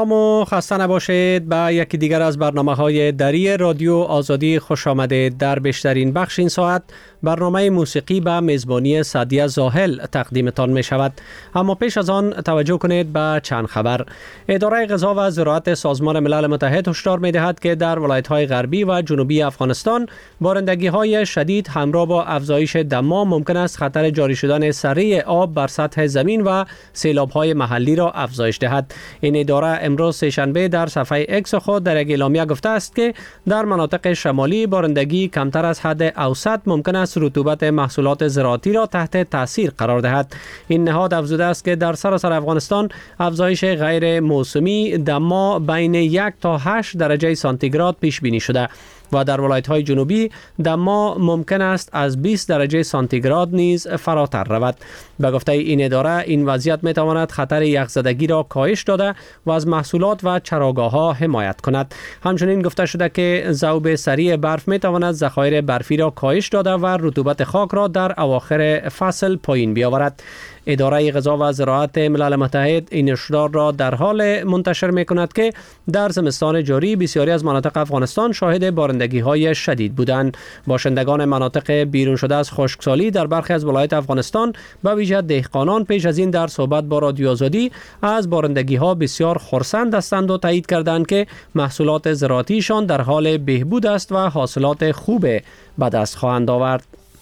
سلام و خسته نباشید. به یکی دیگر از برنامه‌های دری رادیو آزادی خوش آمدید. در بیشترین بخش این ساعت برنامه موسیقی به میزبانی سعدیه زاهل تقدیمتان می شود. اما پیش از آن توجه کنید به چند خبر. اداره غذا و زراعت سازمان ملل متحد هشدار می دهد که در ولایت‌های غربی و جنوبی افغانستان بارندگی‌های شدید همراه با افزایش دما ممکن است خطر جاری شدن سریع آب بر سطح زمین و سیلاب‌های محلی را افزایش دهد. این اداره امروز سه‌شنبه در صفحه اکس خود در یک اعلامیه گفته است که در مناطق شمالی بارندگی کمتر از حد اوسط ممکن است رطوبت محصولات زراعتی را تحت تاثیر قرار دهد. این نهاد افزوده است که در سراسر افغانستان افزایش غیر موسمی دما بین 1 تا 8 درجه سانتیگراد پیش بینی شده و در ولایت‌های جنوبی دما ممکن است از 20 درجه سانتیگراد نیز فراتر رود. به گفته این اداره این وضعیت می‌تواند خطر یخزدگی را کاهش داده و از محصولات و چراگاه‌ها حمایت کند. همچنین گفته شده که ذوب سریع برف می‌تواند ذخایر برفی را کاهش داده و رطوبت خاک را در اواخر فصل پایین بیاورد. اداره غذا و زراعت ملل متحد این هشدار را در حال منتشر می‌کند که در زمستان جاری بسیاری از مناطق افغانستان شاهد بارندگی‌های شدید بودند. باشندگان مناطق بیرون شده از خشکسالی در برخی از ولایات افغانستان به ویژه دهقانان پیش از این در صحبت با رادیو آزادی از بارندگی‌ها بسیار خرسند هستند و تایید کردند که محصولات زراعتیشان در حال بهبود است و حاصلات خوب به دست خواهند آورد.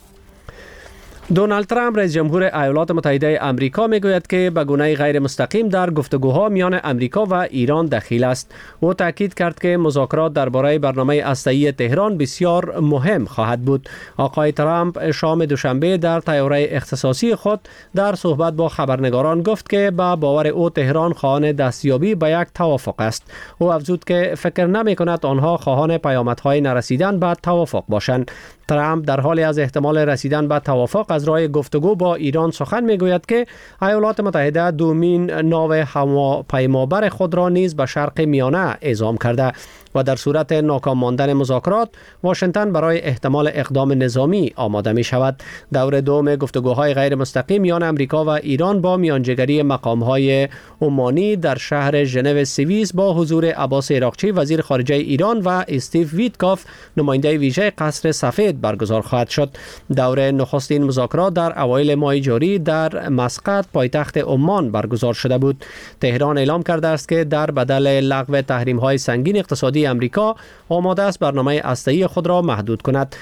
دونالد ترامپ رئیس جمهور ایالات متحده آمریکا میگوید که به گونه غیر مستقیم در گفتگوها میان آمریکا و ایران دخیل است. او تاکید کرد که مذاکرات درباره برنامه هسته‌ای تهران بسیار مهم خواهد بود. آقای ترامپ شام دوشنبه در طیاره اختصاصی خود در صحبت با خبرنگاران گفت که به باور او تهران خواهان دستیابی به یک توافق است. او افزود که فکر نمی‌کند آنها خواهان پیامدهای نرسیدن به توافق باشند. ترامپ در حال از احتمال رسیدن به توافق از راه گفتگو با ایران سخن میگوید که ایالات متحده دومین ناو هواپیمابر خود را نیز به شرق میانه اعزام کرده و در صورت ناکام ماندن مذاکرات واشنگتن برای احتمال اقدام نظامی آماده می شود. دور دوم گفتگوهای غیر مستقیم میان امریکا و ایران با میانجیگری مقامهای عمانی در شهر ژنو سوئیس با حضور عباس عراقچی وزیر خارجه ایران و استیو ویتکاف نماینده ویژه قصر سفید برگزار خواهد شد. دور نخستین مذاکرات در اوایل ماه جاری در مسقط پایتخت عمان برگزار شده بود. تهران اعلام کرده است که در بدل لغو تحریم‌های سنگین اقتصادی امریکا آماده است برنامه هسته‌ای خود را محدود کند،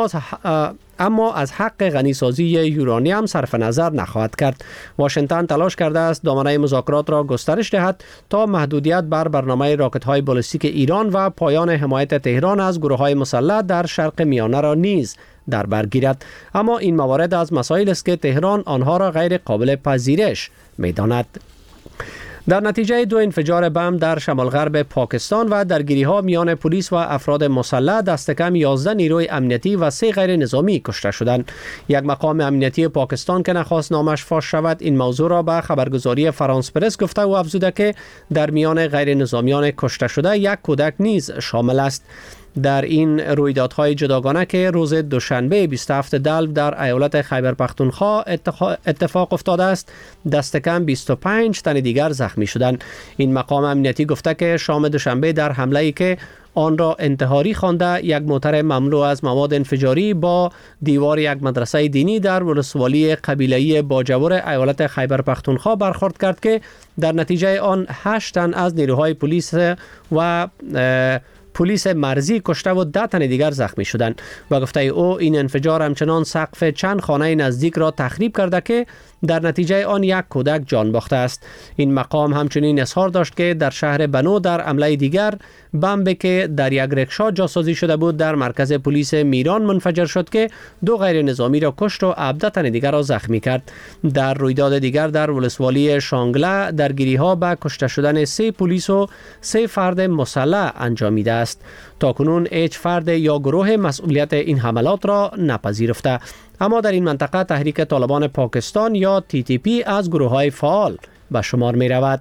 اما از حق غنیسازی یورانیم صرف نظر نخواهد کرد. واشنگتن تلاش کرده است دامنه مذاکرات را گسترش دهد تا محدودیت بر برنامه راکت‌های بالستیک ایران و پایان حمایت تهران از گروه‌های مسلح در شرق میانه را نیز در بر گیرد. اما این موارد از مسائل است که تهران آنها را غیر قابل پذیرش می‌داند. در نتیجه 2 انفجار بم در شمال غرب پاکستان و درگیری‌ها میان پلیس و افراد مسلح دست کم 11 نیروی امنیتی و 3 غیر نظامی کشته شدند. یک مقام امنیتی پاکستان که نخواست نامش فاش شود این موضوع را به خبرگزاری فرانس پرس گفته و افزوده که در میان غیر نظامیان کشته شده یک کودک نیز شامل است. در این رویدادهای جداگانه که روز دوشنبه 27 دلو در ایالت خیبر پختونخوا اتفاق افتاده است، دست کم 25 تن دیگر زخمی شدند. این مقام امنیتی گفته که شام دوشنبه در حمله‌ای که آن را انتحاری خوانده یک موتر مملو از مواد انفجاری با دیوار یک مدرسه دینی در ولسوالی قبیله‌ای باجور ایالت خیبر پختونخوا برخورد کرد که در نتیجه آن 8 تن از نیروهای پلیس و پلیس مرزی کشته و 10 تن دیگر زخمی شدند. و گفته او این انفجار همچنان سقف چند خانه نزدیک را تخریب کرده که در نتیجه آن یک کودک جان باخته است. این مقام همچنین اظهار داشت که در شهر بنو در حمله دیگر بمبی که در یک رکشا جاسازی شده بود در مرکز پلیس میران منفجر شد که 2 غیر نظامی را کشت و 17 تن دیگر را زخمی کرد. در رویداد دیگر در ولسوالی شانگله درگیری‌ها به کشته شدن 3 پلیس و 3 فرد مسلح انجامیده است. تاکنون هیچ فرد یا گروه مسئولیت این حملات را نپذیرفته. اما در این منطقه تحریک طالبان پاکستان یا TTP از گروه‌های فعال به شمار می رود.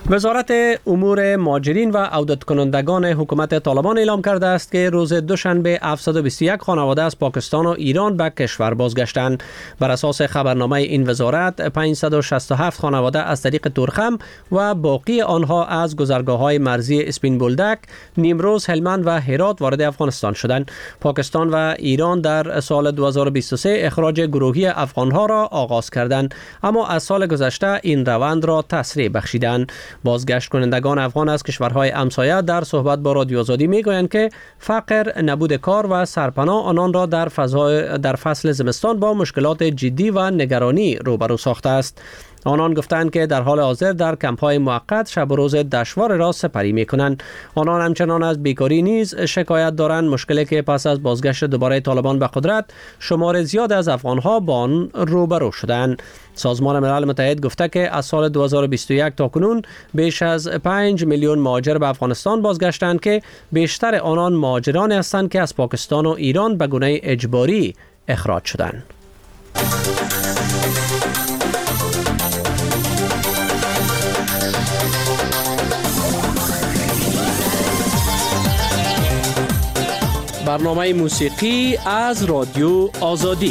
وزارت امور مهاجرین و عودت کنندگان حکومت طالبان اعلام کرده است که روز دوشنبه 721 خانواده از پاکستان و ایران به کشور بازگشتند. بر اساس خبرنامه این وزارت 567 خانواده از طریق تورخم و باقی آنها از گذرگاه‌های مرزی اسپین بولدک، نیمروز، هلمند و هرات وارد افغانستان شدند. پاکستان و ایران در سال 2023 اخراج گروهی افغانها را آغاز کردند، اما از سال گذشته این روند را تسریع بخشیدند. بازگشت کنندگان افغان از کشورهای همسایه در صحبت با رادیو آزادی میگویند که فقر، نبود کار و سرپناه آنان را در فصل زمستان با مشکلات جدی و نگرانی روبرو ساخته است. آنان گفتند که در حال حاضر در کمپ‌های موقت شب و روز دشوار را سپری می‌کنند. آنان همچنان از بیکاری نیز شکایت دارند، مشکلی که پس از بازگشت دوباره طالبان به قدرت شمار زیاد از افغان‌ها با آن روبرو شدند. سازمان ملل متحد گفته که از سال 2021 تا کنون بیش از 5 میلیون مهاجر به افغانستان بازگشتند که بیشتر آنان مهاجرانی هستند که از پاکستان و ایران به گونه اجباری اخراج شدند. برنامه موسیقی از رادیو آزادی.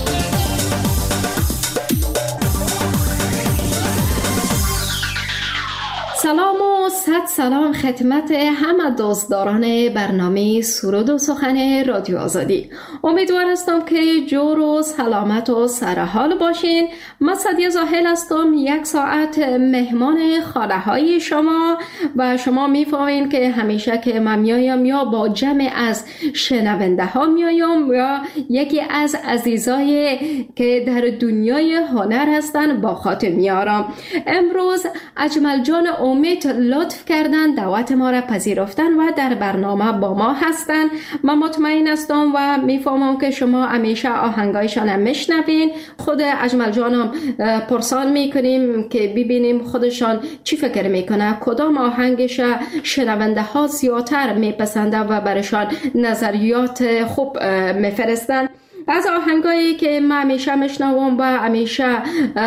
سلام و صد سلام خدمت همه دوستداران برنامه سرود و سخن رادیو آزادی. امیدوار هستم که جور و سلامت و سرحال باشین. من سعدیه زاهل هستم، یک ساعت مهمان خانه های شما و شما میفهمین که همیشه که من میایم یا با جمع از شنونده ها میایم یا یکی از عزیزای که در دنیای هنر هستن با خاطر میارم. امروز اجمل جان امید لطف کردن دعوت ما را پذیرفتن و در برنامه با ما هستن. من مطمئن هستم و میفهمم که شما همیشه آهنگایشان هم میشنوین. خود اجمل جانم پرسان میکنیم که ببینیم خودشان چی فکر میکنه، کدام آهنگش شنونده ها زیادتر میپسنده و برشان نظریات خوب میفرستن. از آهنگایی که من همیشه میشنوم و همیشه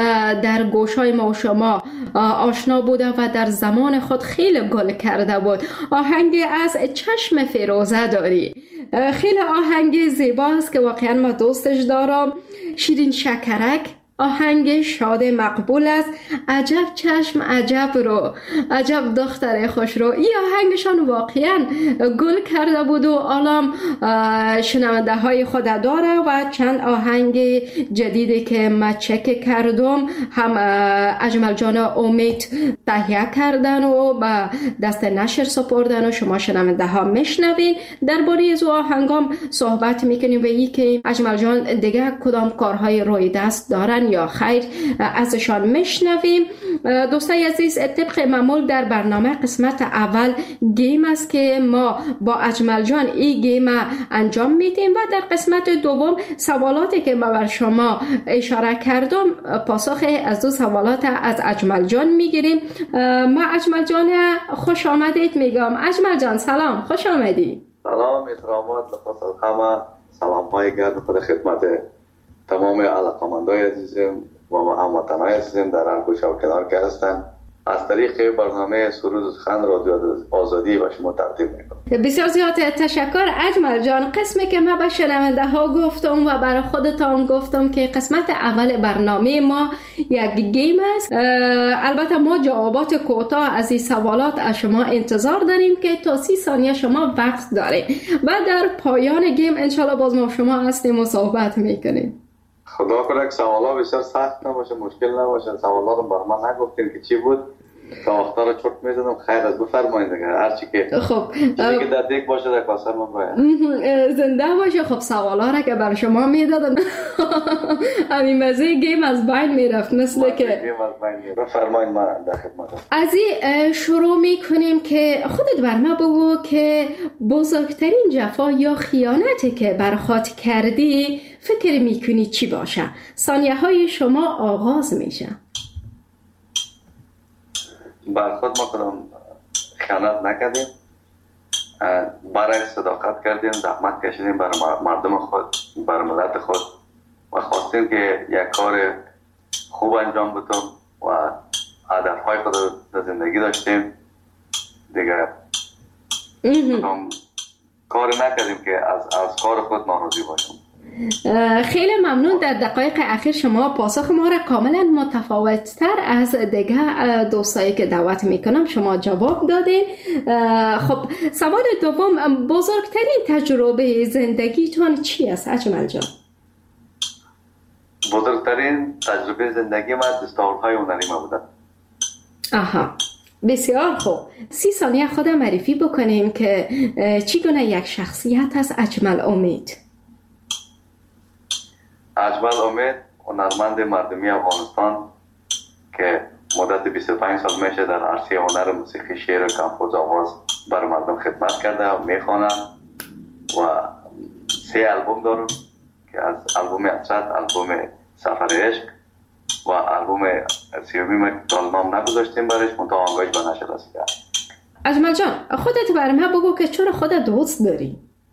در گوشای ما و شما آشنا بوده و در زمان خود خیلی گل کرده بود، آهنگ از چشم فیروزه داری. خیلی آهنگ زیباست که واقعا ما دوستش دارم. شیرین شکرک آهنگ شاد مقبول است. عجب چشم عجب رو، عجب دختر خوش رو. این آهنگشان واقعا گل کرده بود و الان شنونده های خود داره و چند آهنگ جدیدی که من چک کردم هم اجمل جان امید تهیه کردن و به دست نشر سپردن و شما شنونده ها میشنوین. درباره از آهنگام صحبت میکنیم و این که اجمل جان دیگه کدام کارهای روی دست دارن یا خیر ازشان میشنویم. دوستای عزیز، طبق معمول در برنامه قسمت اول گیم است که ما با اجمل جان این گیم انجام میدیم و در قسمت دوم سوالاتی که ما بر شما اشاره کردم پاسخ از دو سوالات از اجمل جان میگیریم. ما اجمل جان خوش آمدید میگم. اجمل جان سلام، خوش آمدید. سلام، احترامات لخص همه، سلام های گرد خود خدمت تمام علاقمندای عزیزم و هموطنای عزیزم در هر گوشه و کنار که هستن. از طریق برنامه سرود و سخن رادیو آزادی و شما تقدیم میکنم. بسیار زیاد تشکر اجمل جان. قسمی که من به شنونده ها گفتم و برای خودتان گفتم که قسمت اول برنامه ما یک گیم است. البته ما جوابات کوتاه از این سوالات از شما انتظار داریم که تا 30 ثانیه شما وقت دارید و در پایان گیم انشالله باز ما شما هستیم و صحبت میکنیم. خدا کنه که سوالا بسیار سخت نباشه، مشکل نباشه. سوالا رو بر من نگفتین که چی بود تا وقتا رو چرت میزدم. خیر از بفرمایید دیگه، هرچی که خب چیزی که در دیگ باشه در کاسر من باید زنده باشه. خب سوالا را که بر شما میدادم همین مزه گیم از بین میرفت مثل که گیم از بین میرفت. بفرمایید من در خدمتم. از این شروع میکنیم که خودت بر ما بگو که بزرگترین جفا یا خیانتی که بر خود کردی فکر میکنی چی باشه؟ ثانیه های شما آغاز میشه. بر خود ما کدام خیانت نکردیم، برای صداقت کردیم، زحمت کشیدیم برای مردم خود، برای ملت خود و خواستیم که یک کار خوب انجام بدیم و هدفهای خود در زندگی داشتیم دیگه. کاری نکردیم که از کار خود ناراضی باشیم. خیلی ممنون. در دقایق اخیر شما پاسخ ما را کاملا متفاوت‌تر از دیگه دوستایی که دعوت میکنم شما جواب دادین. خب سوال دوم، بزرگترین تجربه زندگیتون چی است اجمل جان؟ بزرگترین تجربه زندگی من دستاوردهای هنری ما بوده. آها، بسیار خوب. 30 ثانیه خودم معرفی بکنین که چگونه یک شخصیت است اجمل امید؟ اجمل امید هنرمند مردمی افغانستان که مدت 25 سال میشه در عرصه هنر موسیقی، شعر و کمپوز آواز بر مردم خدمت کرده و میخوانم و 3 آلبوم دارم که از آلبوم اطرت، آلبوم سفر عشق و آلبوم 30 نام نگذاشتیم برش منتها آنگاهش به نشر رسیده. اجمل جان خودت برای من بگو که چرا خودت دوست داری؟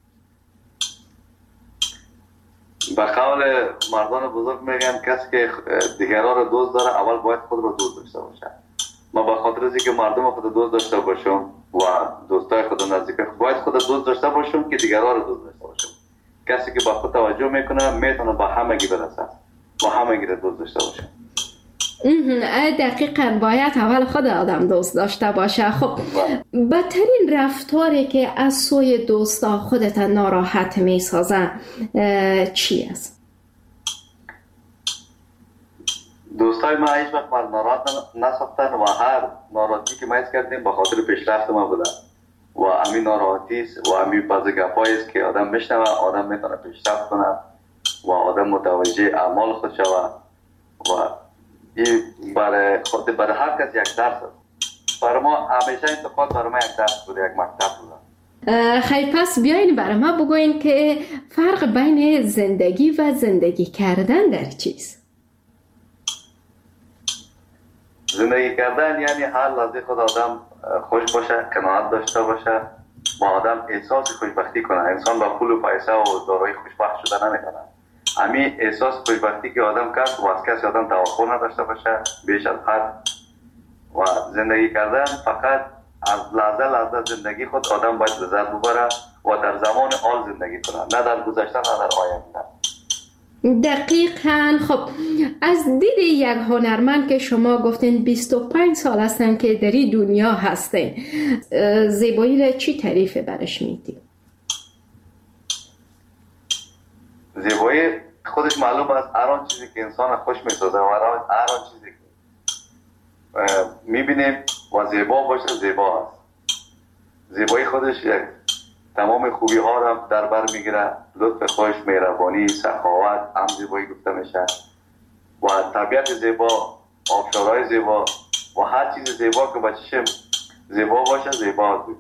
به قول مردان بزرگ میگن کسی که دیگران رو دوست داره اول باید خود رو دوست داشته باشه. ما به خاطر از اینکه مردم خود دوست داشته باشم و دوستای خود نزدیک باید خود دوست داشته باشم که دیگران رو دوست داشته باشم. کسی که با خود توجه میکنه میتونه با همگی برسه، با همگی رو دوست داشته باشه. دقیقاً باید اول خود آدم دوست داشته باشه. خب بدترین رفتاری که از سوی دوستا خودت ناراحت میسازه چی است؟ دوستای ما هیچ وقت من ناراحت نساختن و هر ناراحتی که ما حس کردیم به خاطر پیشرفت ما بوده و همین ناراحتی و همین بعضی گپایی است که آدم میشنوه آدم میتونه پیشرفت کنه و آدم متوجه اعمال خود شود و این برای هر کس یک درس است. برای ما همیشه انتقاد برای ما یک درس بوده، یک مکتب بوده. خیلی پس بیاین برای ما بگوین که فرق بین زندگی و زندگی کردن در چیست؟ زندگی کردن یعنی هر لحظه خود آدم خوش باشه، قناعت داشته باشه، با آدم احساس خوشبختی کنه. انسان با پول و پیسه و دارایی خوشبخت شده نمیکنه. همین احساس خوشبختی که آدم کرد و از کسی آدم توقع نداشته باشه بیش از حد و زندگی کردن فقط از لحظه زندگی خود آدم باید لذت ببره و در زمان حال زندگی کنه، نه در گذشته نه در آینده. دقیقاً. خب از دید یک هنرمند که شما گفتین 25 سال هستن که در این دنیا هستین، زیبایی را چی تعریف برش میدید؟ زیبایی خودش معلوم است هر آن چیزی که انسان خوش میسازه و هر آن چیزی که میبینیم و زیبا باشه زیبا است. زیبایی خودش یک تمام خوبی ها را در بر میگیره، لطف خوش، مهربانی، سخاوت هم زیبایی گفته میشه و طبیعت زیبا، آبشارهای زیبا و هر چیز زیبا که با چشم زیبا باشه زیبا بوده.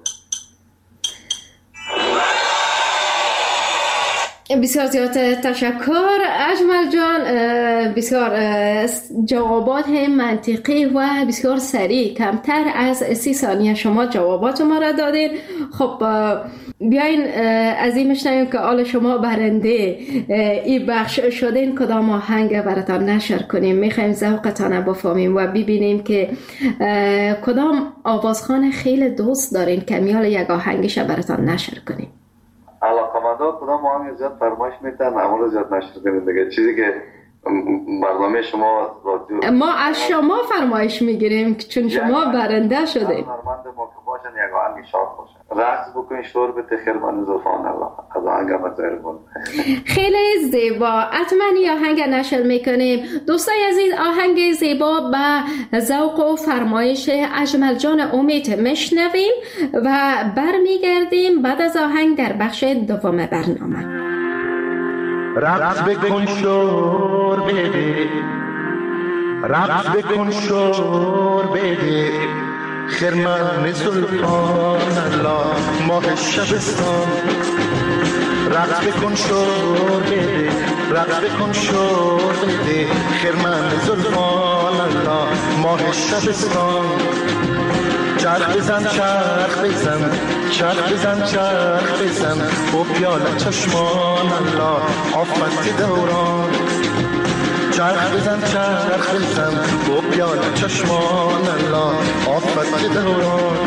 بسیار زیاد تشکر اجمل جان، بسیار جوابات منطقی و بسیار سریع، کمتر از 30 ثانیه شما جوابات ما را دادین. خب بیاین از این میشنویم که آل شما برنده این بخش شدین کدام آهنگ براتان نشر کنیم. میخوایم ذوقتان بفهمیم و ببینیم که کدام آوازخوان خیلی دوست دارین که میال یک آهنگش براتان نشر کنیم. علاقمندا کدام آهنگ زیاد فرمایش میتن معمولا زیاد نشر کنیم دیگه. چیزی که برنامه شما رادیو ما از شما فرمایش میگیریم چون شما برنده شده. هنرمند ما که باشن یک آهنگ شاد باشه، رقص بکنین، شور بده خیرمن زلفان الله از آهنگ مزربون. خیلی زیبا. حتما این آهنگ نشر میکنیم. دوستای عزیز، آهنگ زیبا به ذوق و فرمایش اجمل جان امید میشنویم و برمیگردیم بعد از آهنگ در بخش دوم برنامه. رقص بکن شور بده، رقص بکن شور بده، خرمن زلفان الله ماه شبستان. رقص بکن شور بده، رقص بکن شور بده، خرمن زلفان الله ماه شبستان. چرخ بزن چرخ بزن، چرخ بزن چرخ بزن، با پیاله چشمان الله آفت دوران. چرخ بزن با پیاله چشمان الله آفت دوران.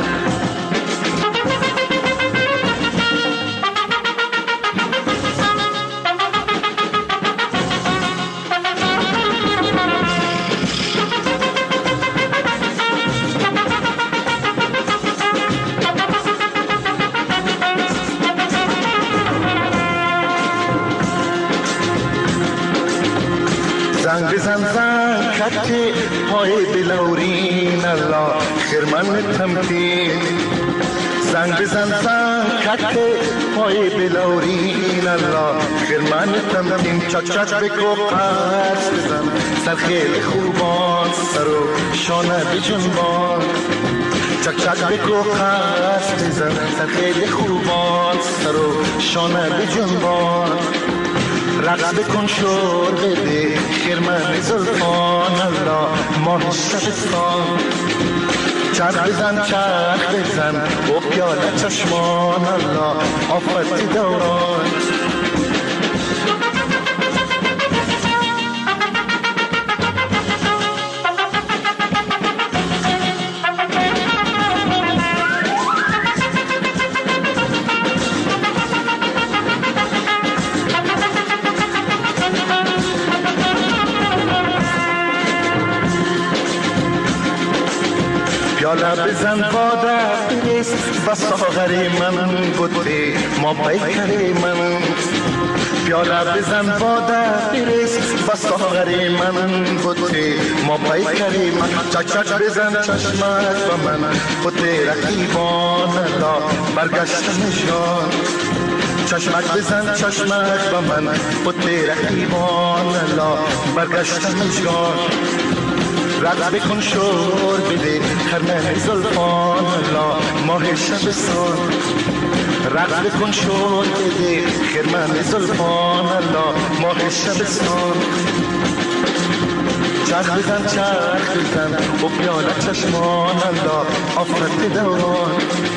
زنگ بزن کتی پای بلورین الله خرمن تمکین. زنگ بزن کتی پای بلورین الله خرمن تمکین. چک چک بکو قرص بزن سر خیلی خوبان سر و شانه بجنبان. چک چک بکو قرص بزن سر خیلی خوبان سر و شانه بجنبان. رقص بکن شور بده خرمن زلفان الله ماه شبستان. چرخ بزن با پیاله چشمان الله آفت دوران. پیاله بزن باده بریز و ساغر من بوده ما پیکر من. پیاله بزن باده بریز و ساغر من بوده ما پیکر من. چک چک بزن چشمک و من بوده رقیبان الله برگشتم جان. چشمک بزن چشمک و من بوده رقیبان الله برگشتم جان. رقص بکن شور بده خرمن زلفان الله ماه شبستان. رقص بکن شور بده خرمن زلفان الله ماه شبستان. چرخ بزن با پیاله چشمان الله آفت دوران.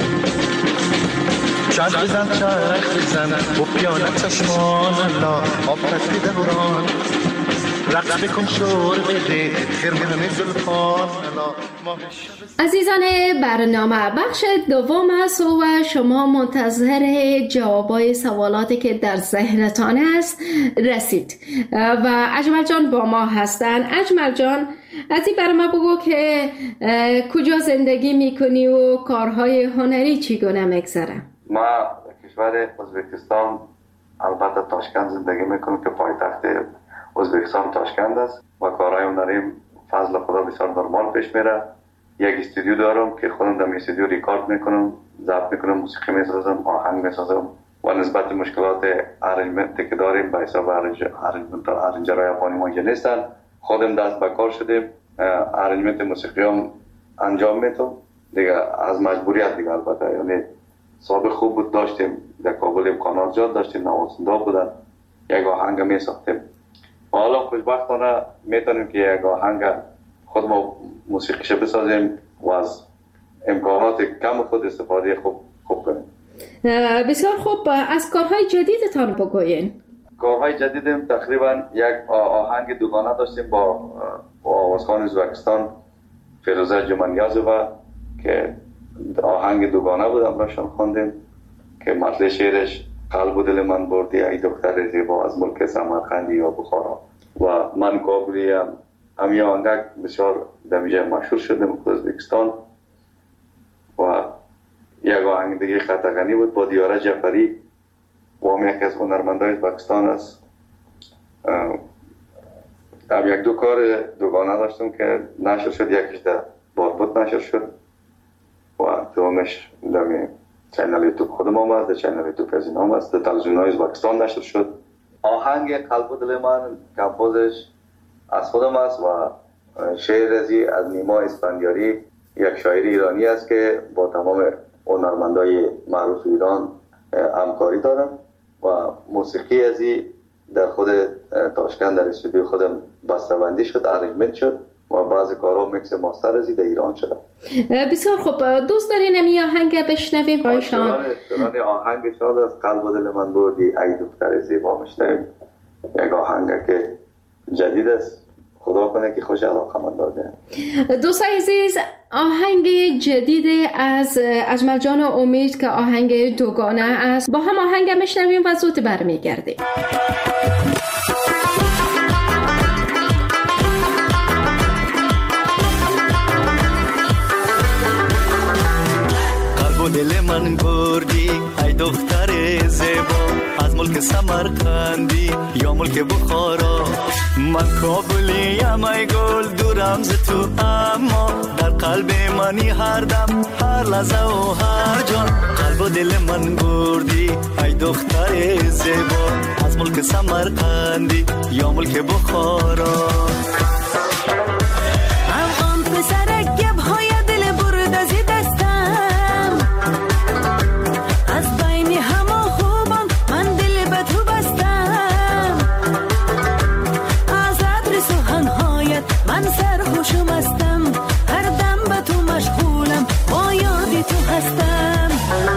چرخ بزن با پیاله چشمان الله آفت دوران. رقص بکن شور بده خرمن زلفان الله ماه شبستان. عزیزان برنامه بخش دوم است و شما منتظر جوابای سوالاتی که در ذهنتان است رسید و اجمل جان با ما هستن. اجمل جان از این برای ما بگو که کجا زندگی میکنی و کارهای هنری چگونه میگذره؟ ما کشور ازبکستان البته تاشکند زندگی میکنم که پایتخت ازبکستان تاشکند است و کارهای هنریم فضل خدا بسیار نرمال پیش میره. یک استودیو دارم که خودم در استودیو ریکارد میکنم، ضبط میکنم، موسیقی میسازم، آهنگ میسازم و نسبت مشکلات ارنجمنت که داریم به حساب ارنجرهای افغانی ما اینجا نیستن. خودم دست به کار شدیم، ارنجمنت موسیقی هم انجام میدم دیگه از مجبوریت دیگه. البته یعنی سابق خوب بود، داشتیم در کابل امکانات زیاد داشتیم، نوازنده بودن، یک آهنگ میساختیم. حالا خوشبختانه میتونیم که یک آهنگ خود ما موسیقیش بسازیم و از امکانات کم خود استفاده خوب کنیم. بسیار خوب. از کارهای جدیدتان بگوین. کارهای جدیدم تقریبا یک آهنگ دوگانه داشتیم با آوازخوان ازبکستان فیروزه جمانیازووا که آهنگ دوگانه بود، امراشان خواندیم که متن شعرش قلب و دل من بردی ای دختر زیبا از ملک سمرقند یا بخارا و من کابلی همین آهنگ بسیار دمیجه مشهور شدیم در ازبکستان. و یک آهنگ دیگه خطقنی بود با دیاره جعفری و هم یکی از هنرمندای ازبکستان است. یک دو کار دوگانه داشتم که نشر شد، یکیش در باربود نشر شد و دومش در چینل یوتیوب خودم هم است، در چینل یوتیوب از این هم است، در تلویزیون‌های ازبکستان نشر شد. آهنگ قلب و دل من کمپوزش از خودم است و شعر از نیما اسفندیاری، یک شاعر ایرانی است که با تمام هنرمندای معروف ایران همکاری دارم و موسیقی ازی در خود تاشکند در استودیو خودم بسته‌بندی شد، ارنجمنت شد و بعضی کارها میکس ماستر ازی در ایران شده. بسیار خوب. دوست دارین این آهنگ بشنویم با شما؟ آهنگ شاد از قلب و دل من بردی ای دختر زیبا میشنویم. یک آهنگ که جدید است. خدا کنه که خوش علاقمند داده. دوستان عزیز، آهنگ جدید از اجمل جان امید که آهنگ دوگانه است، با هم آهنگ میشنویم و زود برمیگردیم. قلب و دل من بردی ای دختر زیبا، از ملک سمرقندی یا ملک بخارا. من کابلیم ای گل دورم ز تو، اما در قلب منی هر دم هر لحظه و هر جان. قلب و دل من بردی ای دختر زیبا، از ملک سمرقندی یا ملک بخارا. افغان پسرک گبهای دل برد از دستم، از بین همه خوبان من دل به تو بستم. از عطر سخنهایت من سرخوشم هستم، هر دم به تو مشغولم با یاد تو هستم.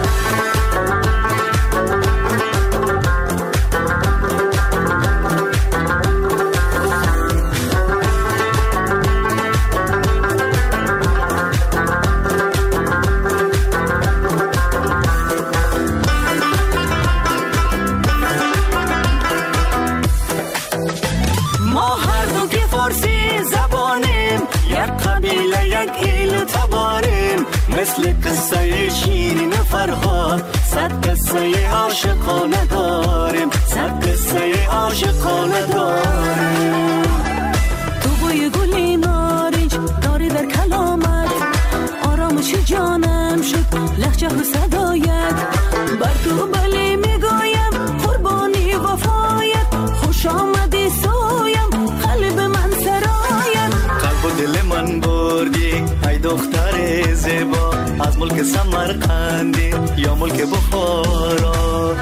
مثل قصه شیرین فرهاد، صد قصه عاشقانه داریم، صد قصه عاشقانه داریم. تو بوی گلی نارنج داری در کلامت، آرامش جانم شد لهجه و صدایت. بر تو بله میگویم قربانی وفایت، خوش آمدی سویم قلب من سرایت. قلب و دل من بردی ای دختر زیبا، از ملک سمرقندی یا ملک بخارا.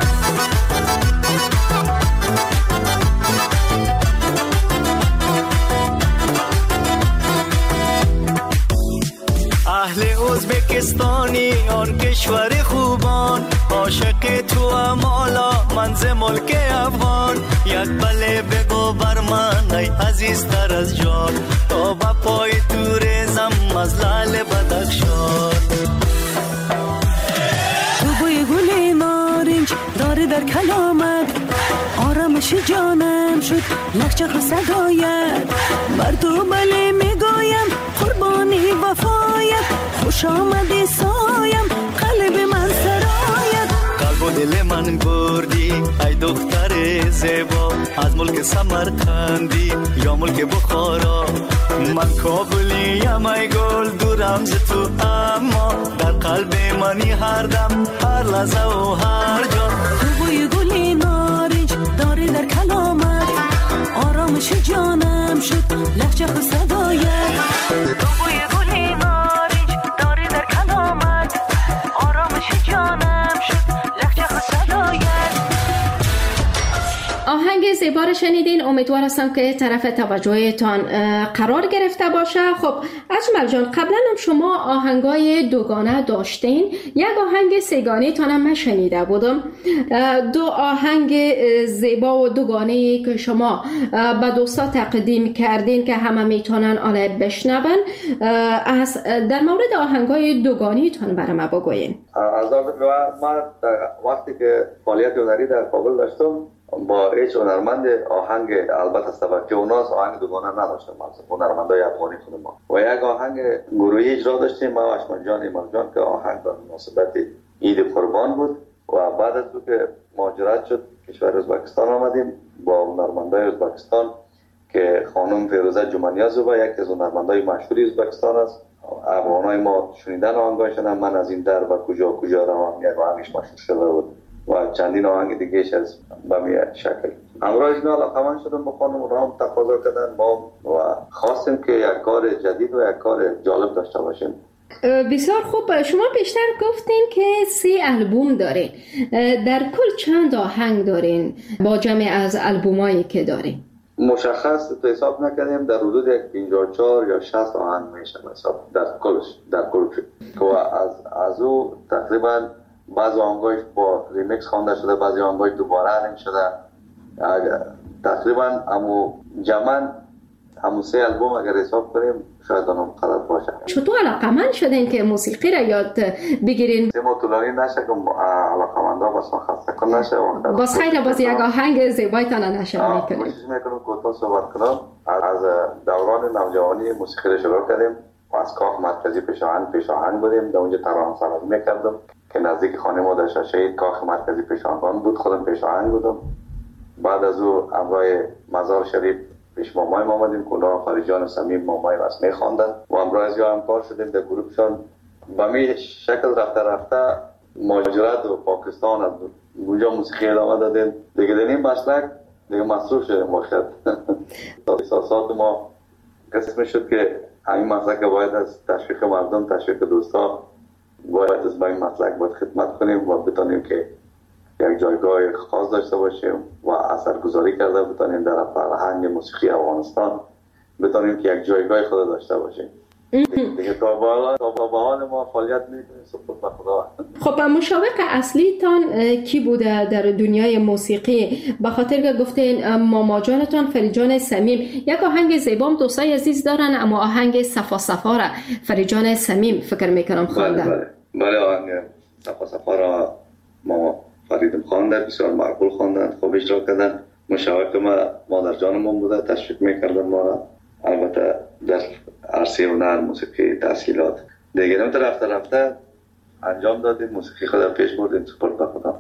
اهل ازبکستانی آن کشور خوبان، عاشق تو امالا من ز ملک افغان. یک بله بگو بر من ای عزیزتر از جان، تا با پای تو ریزم از لعل بدخشان. تو بوی گلی نارنج داری در کلامت، آرامش جانم شد لهجه و صدایت. بر تو بله میگویم قربانی وفایت، خوش آمدی سایم قلب من سرایت. قلب و دل من بردی ای دختر زیبا، از ملک سمرقندی یا ملک بخارا. من کابلیم ای گل دورم ز تو، اما در قلب منی هر دم هر لحظه و هر جان. تو بوی گلی نارنج داری در کلامت، آرامش جانم شد لهجه و صدایت. تو بوی گلی نارنج داری در کلامت، آرامش جانم شد لهجه و صدایت. آهنگ زیبا رو شنیدین، امیدوار هستم که طرف توجهتان قرار گرفته باشه. خب اجمل جان، قبلا هم شما آهنگای دوگانه داشتین، یک آهنگ سگانه تانم من شنیده بودم. دو آهنگ زیبا و دوگانه که شما به دوستا تقدیم کردین که همه میتونن آنه بشنون، در مورد آهنگای دوگانه تان برای ما بگوین. از من وقتی که فعالیت هنری در کابل داشتم با هیچ هنرمند آهنگ البته استفاده اوناس آهنگ دوگانه نداشتم. هنرمندای افغانی خود ما و یک آهنگ گروهی اجرا داشتیم ما و اجمل جان که آهنگ به مناسبت عید قربان بود. و بعد از که مهاجرت شد کشور ازبکستان آمدیم با هنرمندای ازبکستان که خانم فیروزه جمانیازووا یک از هنرمندای مشهوری ازبکستان است. افغانای ما شنیدن آهنگاشون، من از این در و کجا کجا روم یک آهنگش مشهور شده بود و چندین آهنگ دیگهش از بمی شکل. امروز اینا علاقمند شدم با خانم رام تقاضا کردن ما و خواستیم که یک کار جدید و یک کار جالب داشته باشیم. بسیار خوب. شما بیشتر گفتین که 3 البوم دارین، در کل چند آهنگ دارین با جمع از البومایی که دارین؟ مشخص تو حساب نکردیم، در حدود 54 یا 60 آهنگ میشه حساب در کلش و از او تقریبا بعضی آهنگاش با ریمیکس خوانده شده، بعضی آهنگاش دوباره ارنج شده. تقریبا جمعاً همون 3 البوم اگر حساب کنیم شاید اونم غلط باشه. چطور علاقمند شدین که موسیقی را یاد بگیرین؟ ما طولانی نشه که علاقمندا بس خسته کن نشه. باز خیلی باز یک آهنگ زیبایتان نشر میکنیم. کوشش میکنم کوتاه صحبت کنم. از دوران نوجوانی موسیقی را شروع کردیم و از کاخ مرکزی پیش آهنگ بودیم. در اونجا ترانه سراز میکردم که نزدیک خانه ما در شاشه‌ای کاخ مرکزی پیش آهنگ بود. خودم پیش آهنگ بودم. بعد از او همراه مزار شریف پیش مامای ما آمدیم که اونا فریجان و سمیم مامای واسه میخواندن و همراه از همکار شدیم در گروهشان. به می شکل رفته مهاجرت و پاکستان از اونجا موسیقی ادامه دادیم. دیگه در این مسلک دیگه مصروف شدیم واقعا. احساسات ما قسم شد که همین مسلک باید از تشویق مردم، تشویق دوستا باید از این مسلک باید خدمت کنیم و بتانیم که یک جایگاه خاص داشته باشیم و اثرگذاری کرده بتانیم در فرهنگ موسیقی افغانستان، بتانیم که یک جایگاه خود داشته باشیم. دیگه تا به حال ما فعالیت میکنیم سپرد به خدا. خب مشاوق اصلی تان کی بوده در دنیای موسیقی؟ به خاطر که گفتین ماما جانتان فریجان سمیم، یک آهنگ زیبام دوستای عزیز دارن، اما آهنگ صفا صفا را فریجان سمیم فکر میکنم خواندن. بله آهنگ صفا صفا را ماما فریدم خواندن، بسیار معقول خواندن، خوب اجرا کردن. مشاوق ما مادر جانمون بوده، تشویق میکردن ما را. البته در عرصه هنر موسیقی تحصیلات دیگه نمیتر رفته انجام دادیم، موسیقی خود پیش بردیم سپرد به خدا.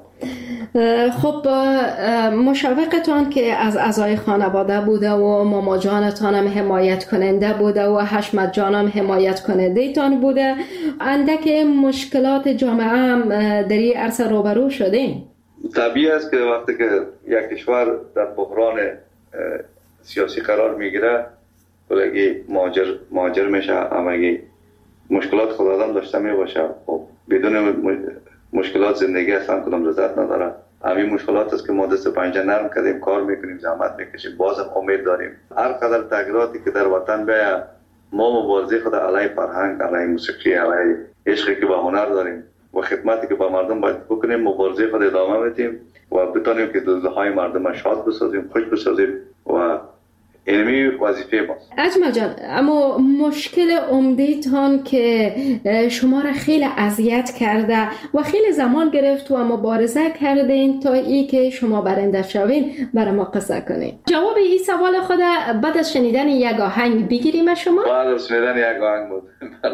خب مشاوقتان که از اعضای خانواده بوده و ماما جانتان هم حمایت کننده بوده و حشمت جان هم حمایت کننده تان بوده، اندک مشکلات جامعه هم در این عرصه روبرو شدین؟ طبیعی است که وقتی که یک کشور در بحران سیاسی قرار میگیره بلگی مهاجر میشه، همگی مشکلات خود آدم داشته میباشه. خب بدون مشکلات زندگی اصلا کدام لذت نداره. همین مشکلات است که ما دست پنجه نرم کردیم، کار میکنیم، زحمت میکشیم، بازم امید داریم هر قدر تغییراتی که در وطن بیاید ما مبارزه خود علیه فرهنگ، علیه موسیقی، علیه عشقی که به هنر داریم و خدمتی که به مردم باید بکنیم، مبارزه خود ادامه میدیم و بتونیم که دلهای مردم شاد بسازیم، خوش بسازیم و علمی وظیفه ماست. اجمل جان، اما مشکل عمده‌تان که شما را خیلی اذیت کرده و خیلی زمان گرفت و مبارزه کردین تا ای که شما برنده شوین، برای ما قصه کنین. جواب این سوال خود بعد از شنیدن یک آهنگ بگیریم شما؟ بعد از شنیدن یک آهنگ بود.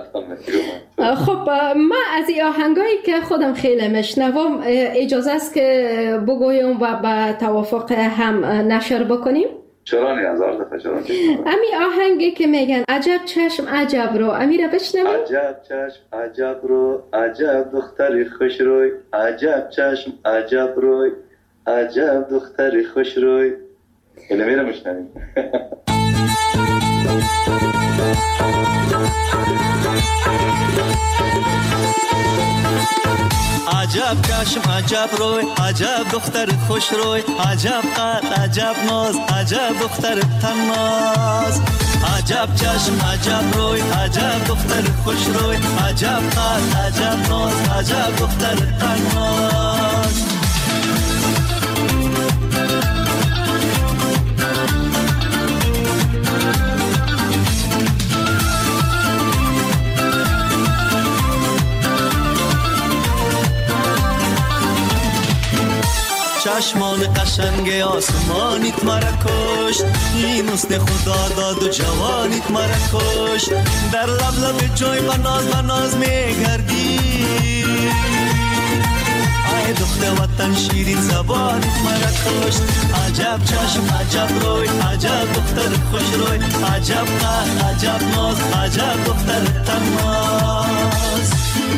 خب ما از این آهنگایی که خودم خیلی میشنوم اجازه است که بگویم و به توافق هم نشر بکنیم؟ چرا نه؟ هزار دفعه چرا نه؟ امی آهنگی که میگن عجب چشم عجب رو، امی را بشنویم؟ عجب چشم عجب رو، عجب دختری خوش روی، عجب چشم عجب روی، عجب دختری خوش روی. اینو میرم میشنویم. عجب چشم عجب روی، عجب دختر خوش روی، عجب قد عجب ناز، عجب دختر تناز. عجب چشم عجب روی، عجب دختر خوش روی، عجب قد عجب ناز، عجب دختر تناز. چشمان قشنگ آسمانیت مرا کشت، این حسن خدا داد و جوانیت مرا کشت. در لب لب جای بناز میگردی، ای دختر وطن شیرین زبانیت مرا کشت. عجب چشم عجب روی، عجب دختر خوش روی، عجب قد عجب ناز، عجب دختر تناز.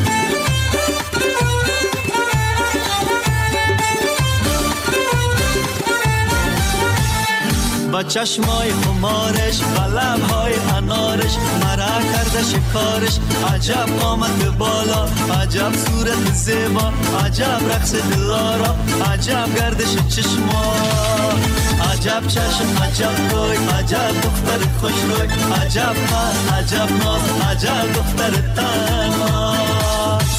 با چشمای خمارش، با لبهای انارش، مرا کرده شکارش. عجب قامت بالا، عجب صورت زیبا، عجب رقص دلارا، عجب گردش چشما. عجب چشم عجب روی، عجب دختر خوش روی، عجب قد عجب ناز، عجب دختر تناز.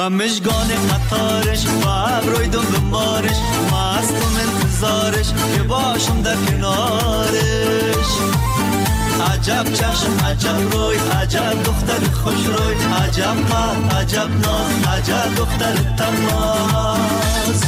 و مشگان قطارش و ابروی دنبارش مستم انتظارش که باشم در کنارش. عجب چشم عجب روی عجب دختر خوش روی عجب قد عجب ناز عجب دختر تماز.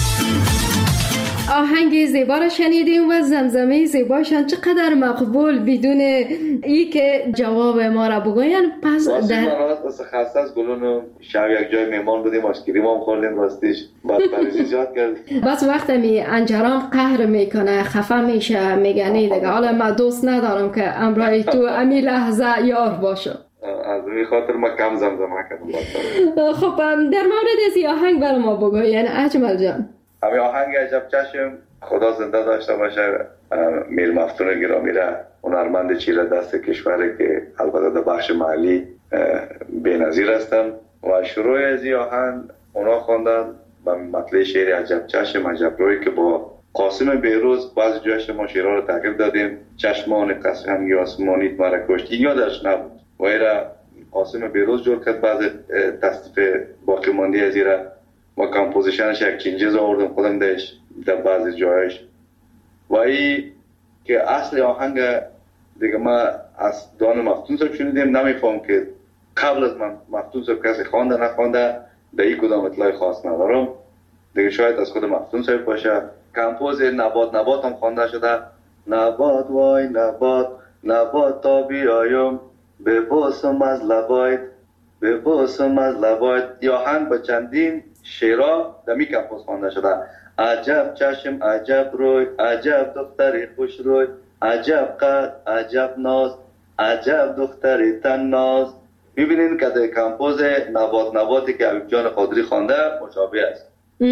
آهنگ زیبا را شنیدیم و زمزمه زیباشان چقدر مقبول بدون ای که جواب ما را بگوین. پس در راست خسته از گلون شب یک جای میمان بودیم آشکریم هم خوردیم راستیش بعد پریزی زیاد کردیم. بس وقت می انجرام قهر میکنه خفه میشه میگنی دیگه حالا من دوست ندارم که امرای تو امی لحظه یار باشه. از این خاطر ما کم زمزمه کردم. خب در مورد از آهنگ برای ما بگوین اجمل جان. همین آهنگ عجب چشم خدا زنده داشته باشه میر مفتون گرامی را هنرمند چیره دست کشوره که البته در بخش محلی بی‌نظیر هستن و شروع از این آهنگ اونا خواندن با مطلع شعر عجب چشم عجب روی که با قاسم بیروز بعضی جایش ما شعرها رو تغییر دادیم. چشمان قسم آسمانیت مرا کشت این یادش نبود و ایرا قاسم بیروز جور کرد بعض تصدیف باقی ماندی از ایرا و کمپوزیشنش یک چینجز آوردم خودم داشت در بعضی جایش و ای که اصل آهنگ دیگه ما از دان مفتون صاحب شنیدیم. نمیفهم که قبل از مفتون صاحب کسی خوانده نخوانده در این کدام اطلاع خاص ندارم دیگه شاید از خود مفتون صاحب باشه. کمپوز نبات هم خوانده شده. نبات وای نبات تا بیایم ببوسم از لبایت ببوسم از لبایت. یا آهنگ با چندین شعرها در می کمپوز خوانده شده. عجب چشم عجب روی عجب دختری خوش روی عجب قد عجب ناز عجب دختری تن ناز. ببینین که در کمپوز نباتی که حبیب جان قادری خوانده مشابه است.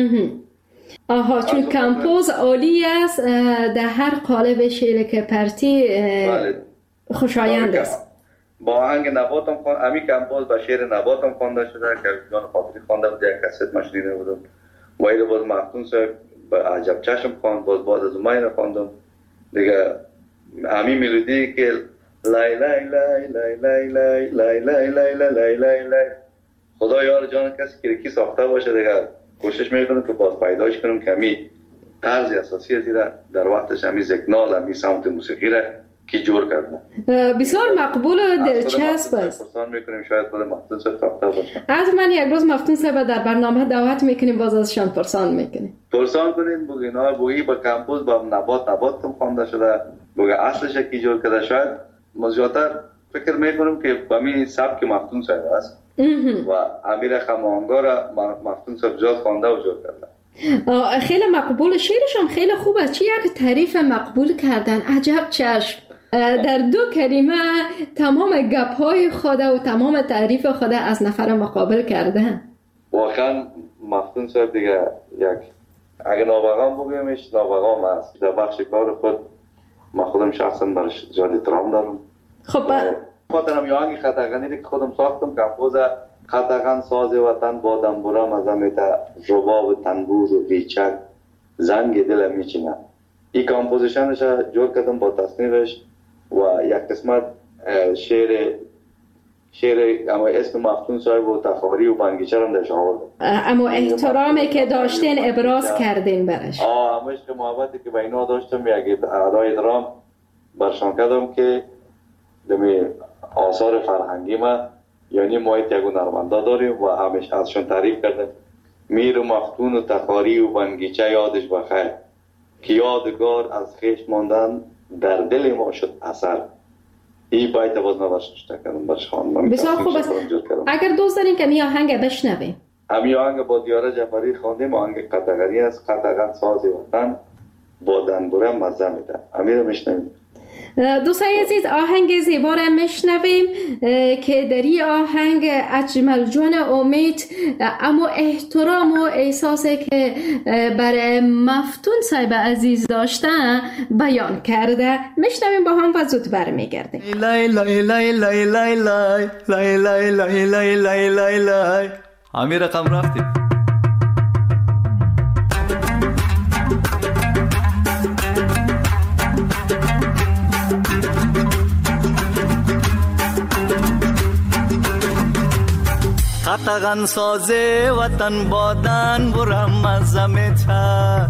آها چون کمپوز عالی است در هر قالب شعر که پرتی خوشایند است. با آهنگ نبات هم خوانده امی کمپوز با شعر نبات هم خوانده شده که حبیب جان قادری خوانده بود. یک کست مشنیده بودم و ایره باز مفتون صاحب با عجب چشم خواند باز بعد از اون خواندم دیگه امی ملودی که لای لای لای لای لای لای لای لای لای لای لای لای. خدا یار جان کسی که کی ساخته باشه دیگه کوشش میکنم که باز پیداش کنم که امی طرز اساسی از در وقتش امی زکنال امی سمت موسیقی را کی جور کرده بسیار مقبول و دلچسب است. پرسان میکنیم شاید خود مفتون صاحب ساخته باشه. از من یک روز مفتون صاحب در برنامه دعوت میکنیم باز ازشان پرسان میکنیم. پرسان کنین بگین ها بگی با کمپوز با نبات هم خوانده شده بگی اصلش کی جور کرده. شاید مزیاتر فکر میکنم که با می سبک مفتون صاحب است و امیر خماهنگا را مفتون صاحب جاز خوانده و جور کرده. خیلی مقبول شعرشان خیلی خوب است. چی یک تعریف مقبول کردن عجب چشم در دو کلمه تمام گپ‌های خود و تمام تعریف خود از نفر مقابل کرده. واقعا مفتون صاحب دیگه یک اگه نابغام بگیمش نابغام است. در بخش کار خود من خودم شخصا برش زیاد احترام دارم. خب خاطرم یه آهنگ خطاغنی که خودم ساختم کمپوز خطاغن ساز وطن با دنبورم از امیتا رباب تنبور و بیچک زنگ دلم میچینه. این کمپوزیشنش جور کردم با تصنیفش و یک قسمت شعر اما اسم مفتون صاحب و تخاری و بنگیچه هم درش آورد. اما احترامی که داشتین ابراز کردین برش. اما عشق محبتی که به اینا داشتم یک ادای درام برشان کردم که دمی آثار فرهنگی ما یعنی ما یک هنرمندا داریم و همیشه ازشون تعریف کردم. میر و مفتون و تخاری و بنگیچه یادش بخیر که یادگار از خیش ماندن در دل ما شد اثر. این باید باز نوشته کردم برش خواندم. بسیار خوب است. اگر دوست دارین که می آهنگ بشنویم. امی آهنگ با دیاره جعفری خواندیم. آهنگ قطغری است. قطغن ساز وطن با دنبوره مزه میده. امی رو میشنویم. دوستای عزیز آهنگ زیبا را میشنویم که در این آهنگ اجمل جان امید اما احترام و احساسی که برای مفتون صاحب عزیز داشتن بیان کرده. میشنویم با هم و زود برمیگردیم. لای لای لای لای لای لای لای لای لای لای لای لای لای. همین رقم رفتیم. قطغن ساز وطن بادن برم از زمتا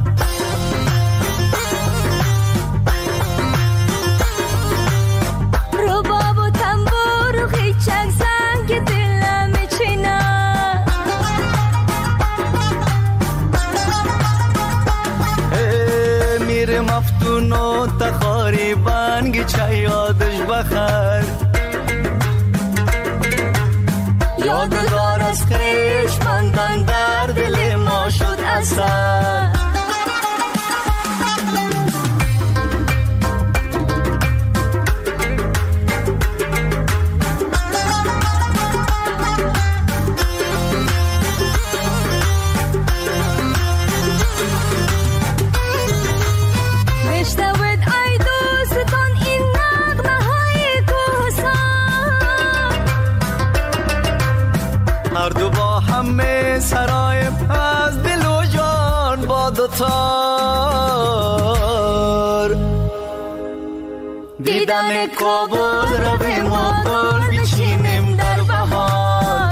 رباب و تنبور و خیچک زنگ دلم چینا میر مفتون و تخاری بانگی چه یادش بخر یادگار از خیش ماندن در دل ما شد اثر هر دو با همه سرای از دل و جان با دوتار دیدن کابل روی ما گل بچینیم در بهار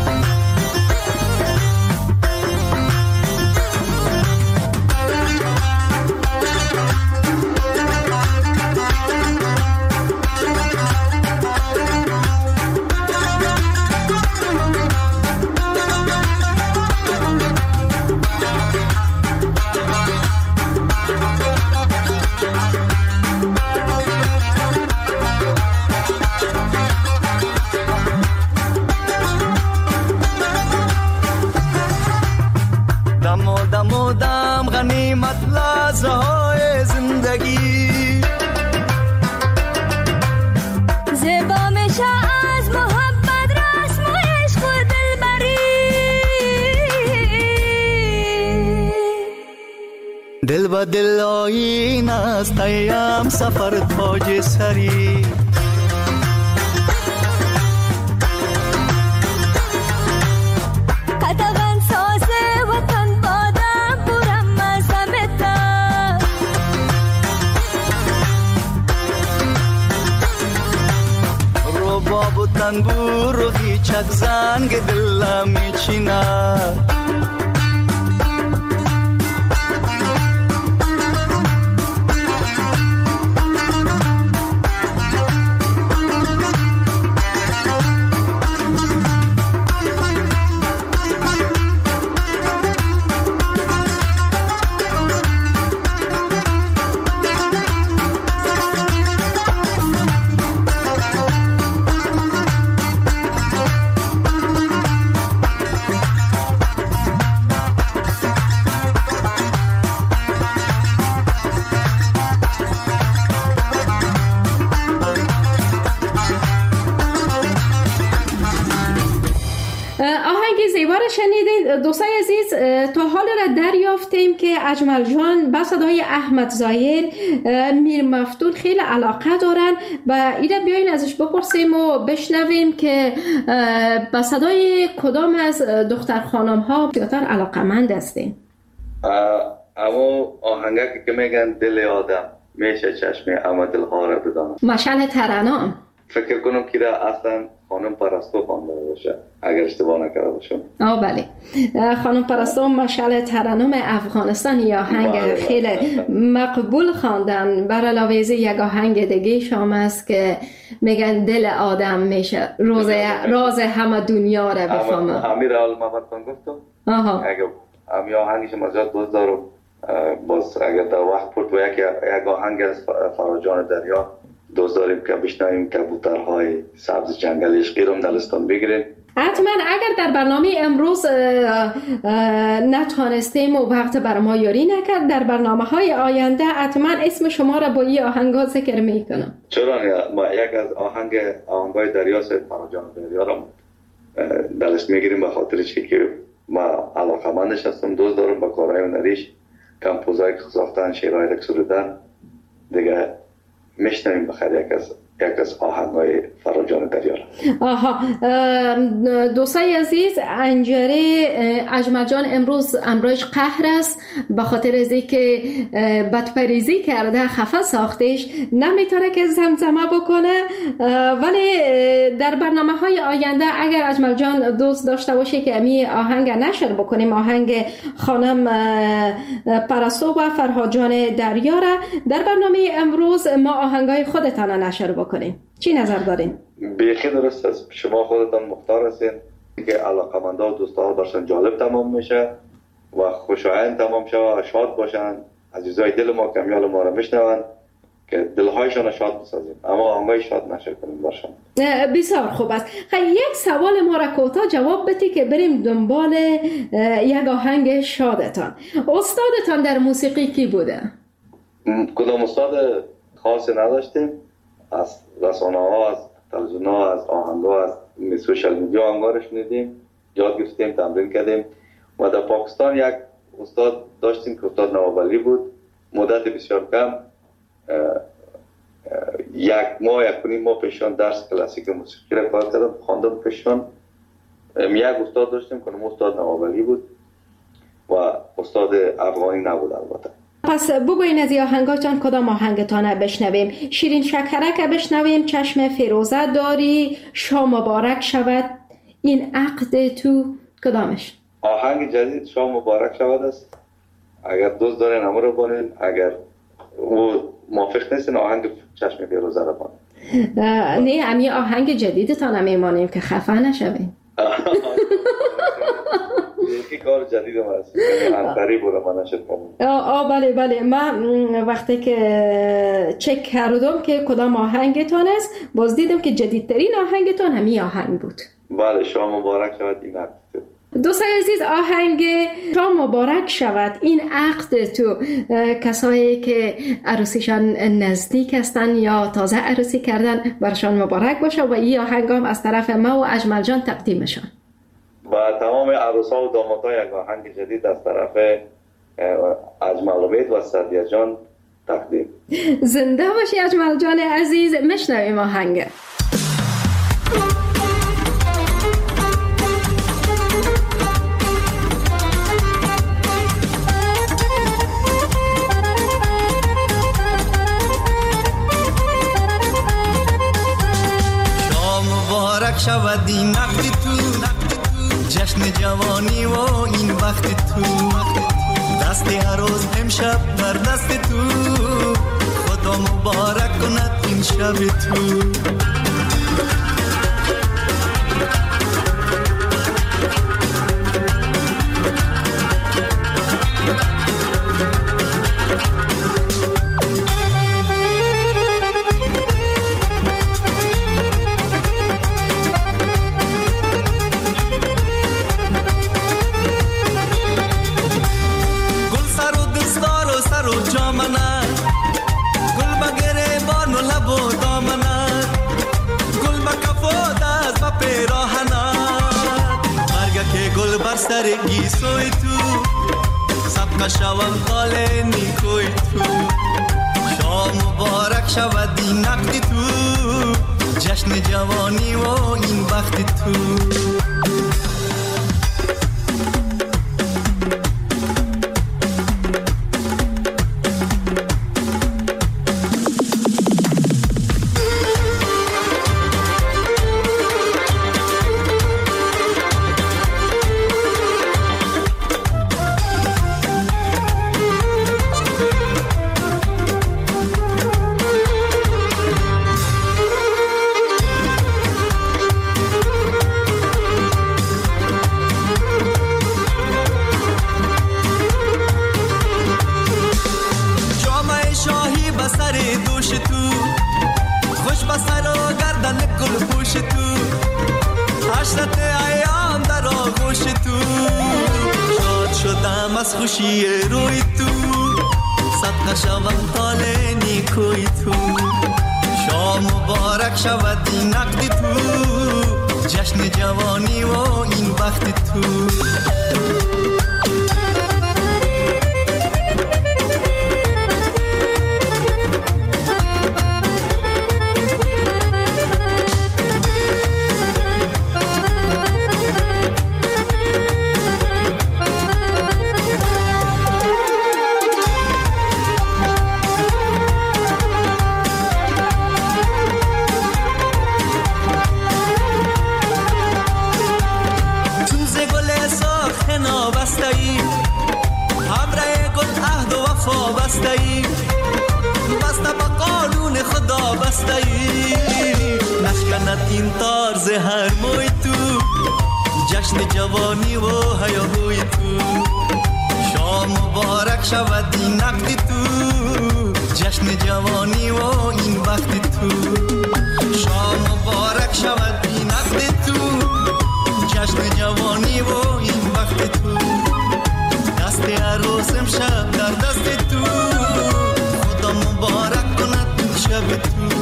دم غنیمت لحظه های زندگی زیبا میشه از محبت رسم و عشق و دلبری دل با دل آیین است ایام سفر تاج سری تنبور و هیچک زنگ دلم میچینه شنیدید دوستای عزیز، تا حال را دریافتیم که اجمل جان با صدای احمد ظاهر میر مفتون خیلی علاقه دارن و اینا بیاین ازش بپرسیم و بشنویم که با صدای کدام از دختر خانم ها زیادتر علاقه‌مند هستین. اما آهنگی که میگن دل آدم میشه چشم اما دلها را بدانم، مشعل ترنم فکر کنم که اصلا خانم پرستو خوانده باشه اگر اشتباه نکرده باشم. بله، خانم پرستو مشعل ترنم افغانستان یا آهنگ خیلی مقبول خواندن. بر علاوه از یک آهنگ دیگه شام است که میگن دل آدم میشه راز همه دنیا را بفهمه. امیر المحمدتان گفتم اگر امی آهنگش مزاد دوست دارم، باز اگر در وقت پرد و یک آهنگ از فراجان دریا دوست داریم که بشنویم کبوترهای سبز جنگل عشقی رو در لیستان بگیریم. حتما اگر در برنامه امروز نتوانستیم و وقت بر ما یاری نکرد، در برنامه‌های آینده حتما اسم شما را با این آهنگ‌ها ذکر میکنم. چرا ما یک از آهنگ‌های دریا سید فراجان دریا را در لیست میگیریم به خاطر چی که ما علاقه‌مندش هستم، دوست دارم با کارهای هنریش کمپوزایی که ساختن، شعرهای که سرودن دیگه میشنویم. بخیر یک از یک از آهنگ‌های فراجان دریار. دوستای عزیز، انجره اجمل جان امروز امروز قهر است به خاطر از اینکه بدپریزی کرده، خفه ساختش، نمیتونه که زمزمه بکنه. ولی در برنامه‌های آینده اگر اجمل جان دوست داشته باشه که امی آهنگ نشر بکنیم، آهنگ خانم پرستو و فرهاد جان دریار، در برنامه امروز ما آهنگای خودتان نشر بکنیم. چی نظر دارین؟ بیخی درست است. شما خودتان مختار هستین که علاقمندا و دوستا برشان جالب تمام میشه و خوشایند تمام شه و شاد باشن. عزیزای دل ما کمیال ما رو میشنون که دلهایشان شاد بسازیم، اما آهنگای شاد نشه کنیم برشان. بسیار خوب است. یک سوال ما را کوتاه جواب بدی که بریم دنبال یک آهنگ شادتان. استادتان در موسیقی کی بوده؟ کدام استاد خاصی نداشتیم. از رسانه ها، از تلویزیون ها، از آهنگ ها، از سوشال میدیا آهنگا رو شنیدیم، یاد گرفتیم، تمرین کردیم. و در پاکستان یک استاد داشتیم که استاد نوابلی بود. مدت بسیار کم، یک ماه یک نیم ماه پیشان درس کلاسیک موسیقی را کار کردم، خواندم پیشان. یک استاد داشتیم که استاد نوابلی بود و استاد افغانی نبود البته. پس بگوین از این آهنگاتان کدام آهنگتان بشنویم؟ شیرین شکرک بشنویم، چشم فیروزه داری، شام مبارک شود، این عقد تو، کدامش؟ آهنگ جدید شام مبارک شود است. اگر دوست دارین همه رو بانین، اگر او موافق نیستین آهنگ چشم فیروزه رو بانین. نه، همی آهنگ جدیدتان هم میمانیم که خفه نشویم. یکی کار جدید هم هست، انتری بوده من نشد کنم. بله من وقتی که چک کردم که کدام آهنگتان است، باز دیدم که جدیدترین آهنگتان همی آهنگ بود. بله، شام مبارک شود این عقد تو. دوستای عزیز، آهنگ شام مبارک شود این عقد تو، کسایی که عروسیشان نزدیک هستن یا تازه عروسی کردن برشان مبارک باشه و این آهنگ هم از طرف ما و اجمل جان تقدیمشان. و تمام عروسا و دامادها یک آهنگ جدید از طرف اجمل امید و سعدیه جان تقدیم. زنده باشی اجمل جان عزیز، میشنویم آهنگ. شام مبارک شود این عقد تو، جشن جوانی و این وقت تو، دست عروس امشب در دست تو، خدا مبارک کند این شب تو. سرگی سوی تو سبقه شوم خال نیکوی تو، شام مبارک شود این عقد تو، جشن جوانی و این وقت تو. از خوشی روی تو صدقه شوم طال نیکوی تو، شام مبارک شود این عقد تو، جشن جوانی و این وقت تو. وابسته ای، بسته به قانون خدا بسته ای، نشکند این تار زهر موی تو، جشن جوانی و هیاهوی تو، شام مبارک شود این نقد تو، جشن جوانی و این وقت تو، شام مبارک شود این نقد تو، جشن جوانی و این وقت تو، دست عروس امشب در دست تو، خدا مبارک کند این شب تو.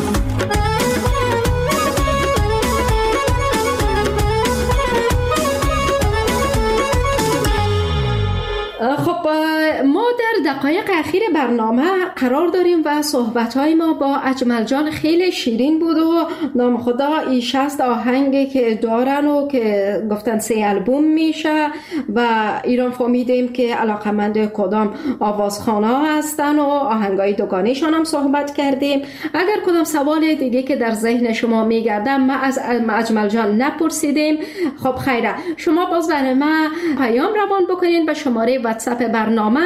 خب ما در دقایق اخیر برنامه قرار داریم و صحبت‌های ما با اجمل جان خیلی شیرین بود و نام خدا ای 60 آهنگی که دارن و که گفتن 3 آلبوم میشه و ایران فهمیدیم که علاقمند کدام آوازخوان‌ها هستن و آهنگای دوگانیشان هم صحبت کردیم. اگر کدام سوال دیگه که در ذهن شما میگرده ما از اجمل جان نپرسیدیم، خب خیره، شما باز برای ما پیام روان بکنین به شماره واتساپ برنامه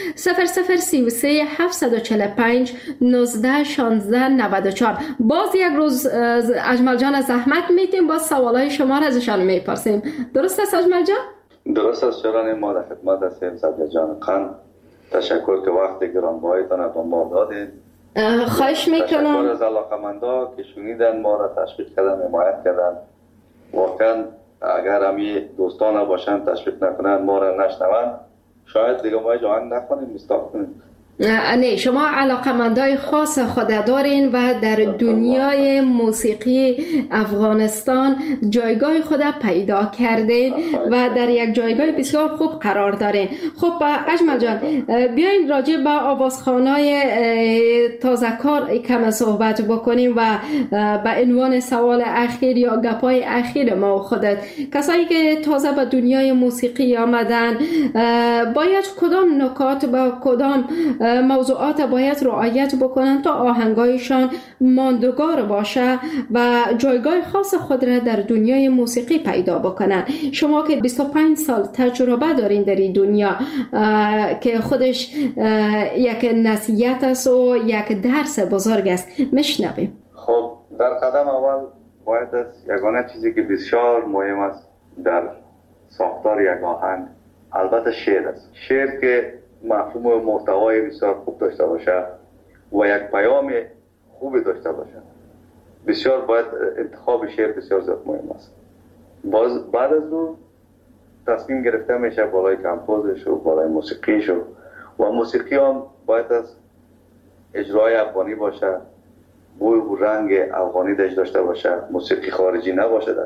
0033 745 19 16 94. باز یک روز اجمل جان زحمت میدیم، باز سوالای شما را ازشان میپرسیم. درست است اجمل جان؟ درست است شوران، ما در خدمت هستیم. صدر جان قند، تشکر که وقت گرانبهایتان به ما دادید. خواهش میکنم. تشکر از علاقمندا که شنیدن ما را، تشویق کردن، حمایت کردن. واقعا اگر همی دوستان باشن تشویق نکنن، ما را نشنون، شاید دیگه ما جوان نخونیم، مستاق کنیم. نه، شما علاقمندای خاص خود دارین و در دنیای موسیقی افغانستان جایگاه خود پیدا کردین و در یک جایگاه بسیار خوب قرار دارین. خب اجمل جان، بیاین راجع به آوازخوانای تازه کار کم صحبت بکنیم و به عنوان سوال اخیر یا گپای اخیر ما و خودت، کسایی که تازه به دنیای موسیقی آمدن باید کدام نکات با کدام موضوعات باید رعایت بکنن تا آهنگایشان ماندگار باشه و جایگاه خاص خود را در دنیای موسیقی پیدا بکنن؟ شما که 25 سال تجربه دارین در این دنیا که خودش یک نصیحت است و یک درس بزرگ است، میشنویم. خب در قدم اول باید از یگانه چیزی که بسیار مهم است در ساختار یک آهنگ البته شعر است. شعر که مفهوم و محتوای بسیار خوب داشته باشه و یک پیام خوبی داشته باشه. بسیار باید انتخاب شعر بسیار زیاد مهم است. بعد از اون تصمیم گرفته میشه بالای کمپوزش و بالای موسیقیش و موسیقی هم باید از اجرای افغانی باشه، بوی و رنگ افغانی داشته باشه، موسیقی خارجی نباشه،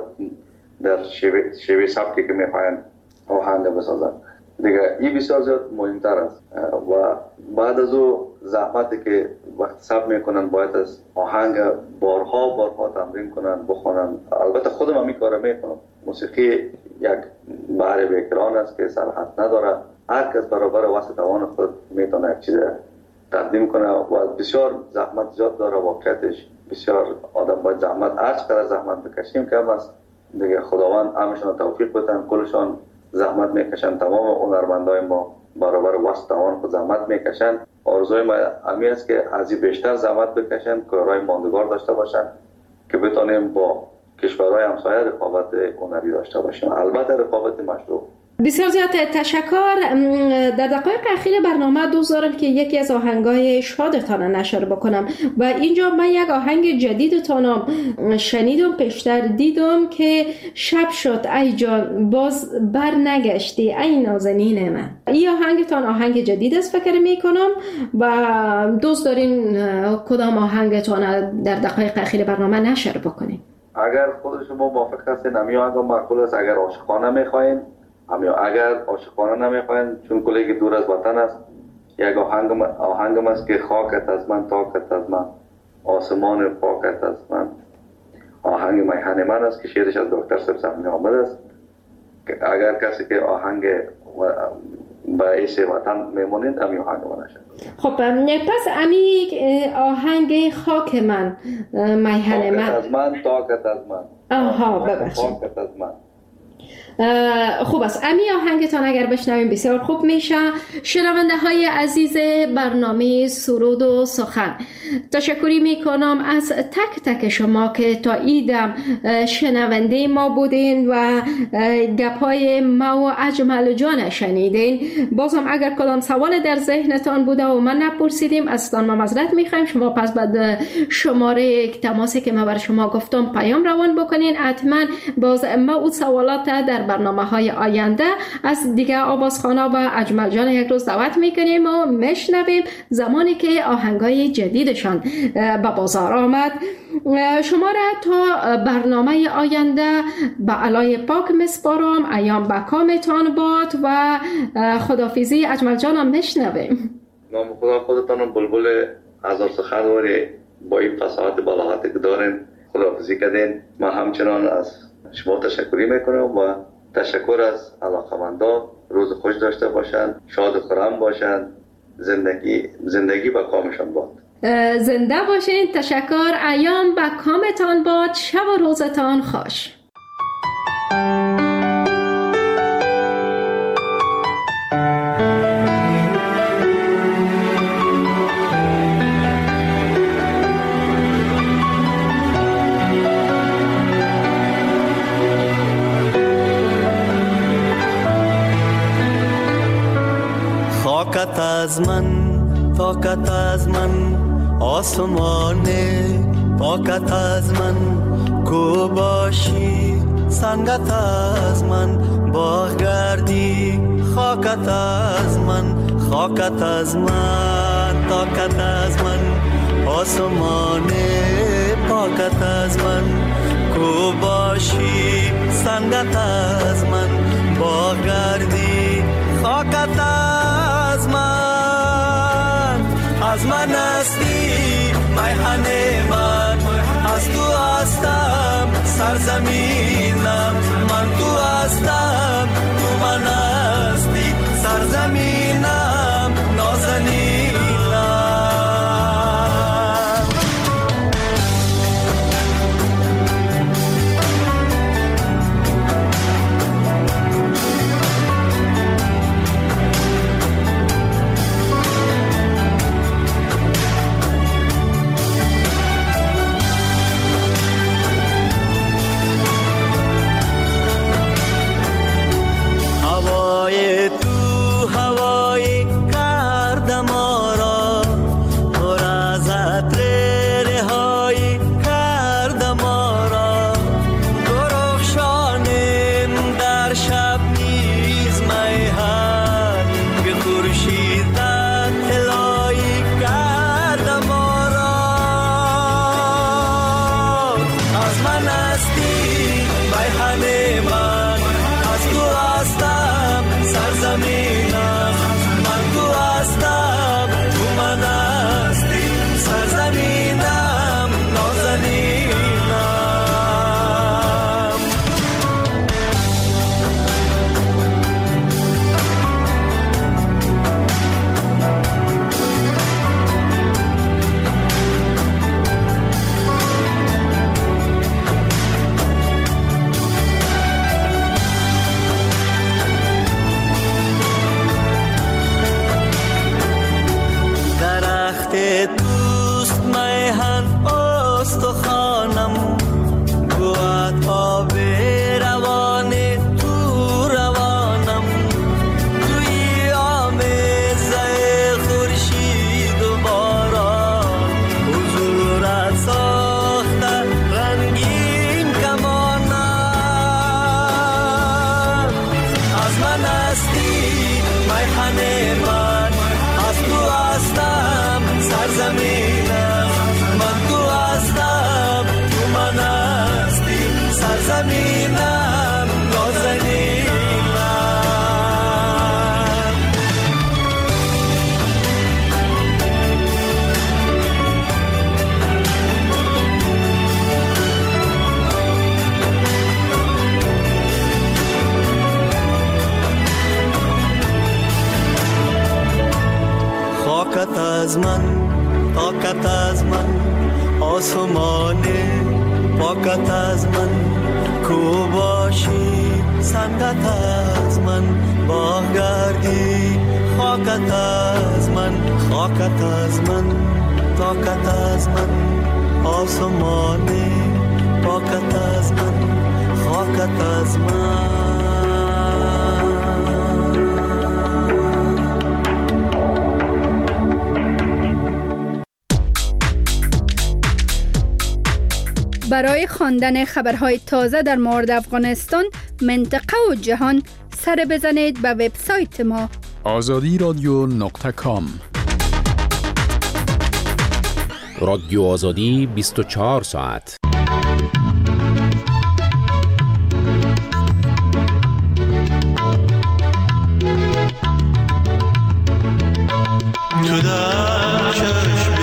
در شیوه سبکی که میخواین آهنگ بسازن. دیگه این بسیار زیاد مهمتر است و بعد از او زحمتی که وقت ثبت میکنن باید از آهنگ بارها تمرین کنن، بخونن. البته خودم هم این کار میکنم. موسیقی یک بحر بیکران است که سرحد نداره، هر کس برابر وسط توان خود میتونه یک چیز تقدیم کنه و بسیار زحمت زیاد داره. واقعیتش بسیار آدم باید زحمت، هر چقدر زحمت بکشیم کم است. دیگه خداوند همشون توفیق بتن، کلشان زحمت میکشن. تمام هنرمندای ما برابر وسط توان خود زحمت میکشن. آرزوی ما همین است که از این بیشتر زحمت بکشن، کارهای ماندگار داشته باشن که بتونیم با کشورهای همسایه رقابت هنری داشته باشیم، البته رقابت مشروع. بسیار زیاد تشکر. در دقایق اخیر برنامه دوست دارم که یکی از آهنگای شادتان نشر بکنم و اینجا من یک آهنگ جدیدتان شنیدم، پیشتر دیدم که شب شد ای جان باز بر نگشتی ای نازنین من. این آهنگتان آهنگ جدید است فکر میکنم و دوست دارین کدام آهنگتان در دقایق اخیر برنامه نشر بکنیم؟ اگر خود شما موافق هستین همین آهنگ معقول است. اگر عاشقانه میخواین اگر عاشقانه نمیخواین، چون کلی دور از وطن است، یک آهنگم است که خاکت از من تاکت از من آسمان پاکت از من. آهنگ میهن من است که شعرش از دکتر سبزمی آمد است. اگر کسی که آهنگ باعث وطن میمونید همی آهنگ من نشد. خب پس امی آهنگ خاک من میهن من از من تاکت از من آها ببخشید پاکت از من. خوب است. امی آهنگتان اگر بشنویم بسیار خوب میشه. شنونده های عزیز برنامه سرود و سخن، تشکری میکنم از تک تک شما که تا ایدم شنونده ما بودین و گپای ما و اجمل جان شنیدین. بازم اگر کدام سوال در ذهنتان بوده و من نپرسیدیم ازتان ما معذرت میخوایم. شما پس بعد شماره تماسی که ما بر شما گفتم پیام روان بکنین. حتما باز ما اون سوالات در برنامه های آینده از دیگه آوازخوانا و اجمل جان یک روز دعوت میکنیم و میشنویم زمانی که آهنگای جدیدشان به بازار آمد. شما را تا برنامه آینده به علای پاک مسپارم. ایام بکامتان باد و خدافیزی اجمل جانم میشنویم. نام خدا خودتان بلبل هزار سخنواری با این فصاحت بلاغتی که دارین خدافیزی کردین. من همچنان از شما تشکری میکنم و تشکر از علاقمندان. روز خوش داشته باشند، شاد و خرم باشند، زندگی با کامشان باد. زنده باشین. تشکر. ایام با کامتان باد. شب و روزتان خوش. خاکت از من، طاقت از من، آسمان پاکت از من، کو باشی سنگت از من، باغ گردی خاکت از من، خاکت از من، طاقت از من، آسمان پاکت از من، کو باشی سنگت از من، باغ گردی خاکت از من هستی میهن من، از تو هستم سرزمینم، من تو هستم تو من هستی سرزمینم نازنینم. از من، طاقت از من، آسمان پاکت از من، کو باشی سنگت از من باغ گردی خاکت از من خاکت از من طاقت از من آسمانی پاکت از من خاکت از من. برای خواندن خبرهای تازه در مورد افغانستان، منطقه و جهان سر بزنید به وبسایت ما azadiradio.com. رادیو آزادی 24 ساعت. تو در چشم